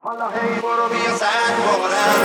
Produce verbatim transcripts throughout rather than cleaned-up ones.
حالا هی برو بیا زن بارم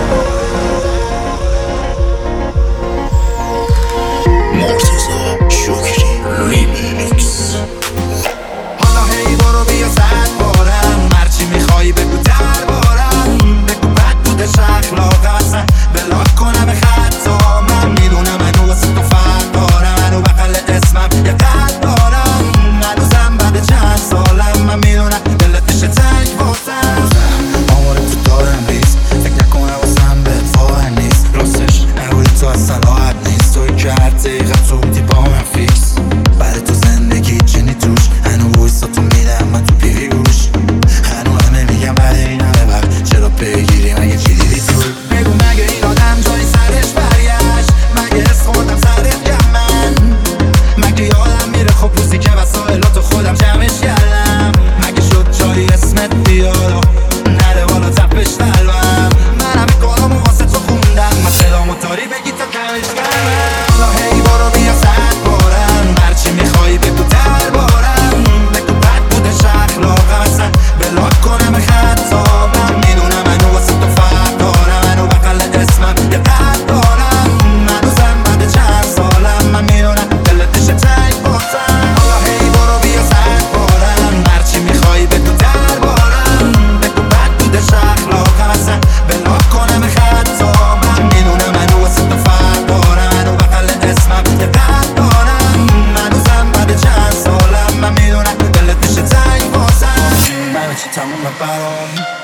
مرتضی شکری ریمیکس. حالا هی برو بیا زن بارم هرچی میخوایی بگو در بارم بگو بد بودش اخلاقم اصلا بلاک کنم خطا من میدونم هنو واسه تو فرق دارم هنو بغل اسمم یه قد دارم هنوزم بعد چند سالم من میدونم دلت میشه تنگ واسم آمار تو دارم ریز فکر نکنم واسم بهت واقع نیست راستش انگوری تو اصلا راحت نیست توی که هر دقیقه تو بودی با من فیکس برای تو زندگی چنی توش هنو ویسا تو میدم من تو پیوی گوش هنو همه میگم بعد این همه وقت چرا پیگیری مگه چی دیدی تو بگو مگه این آدم جای سرش برگشت مگه حس خوردم سرت گم من مگه یادم میره خب روزی که وسایلاتو خودم جمعش کردم مگه شد جایی اسمت بیاد نره بالا تپش قلبم من همه کارامو واسه تو خوندم من صدامو تاری بگی تا کمش کردم حالا هی برو بیا صد بارم هرچی میخوایی بگو در بارم بگو بد بودش اخلاقم اصلا بلاک کنم خطا من میدونم هنو واسه تو فرق دارم هنو بغل اسمم یه قد دارم هنوزم بعد چند سالم من میدونم دلت میشه تنگ بازم حالا هی برو بیا صد بارم هرچی میخوایی بگو در بارم بگو بد بودش اخلاقم اصلا بلاک کنم خطا من میدونم هنو واسه تو فرق دارم هنو بغل اسمم یه قد دارم هنوزم بعد چند سالم من میدونم دلت میشه تنگ بازم همه چی تمومه برام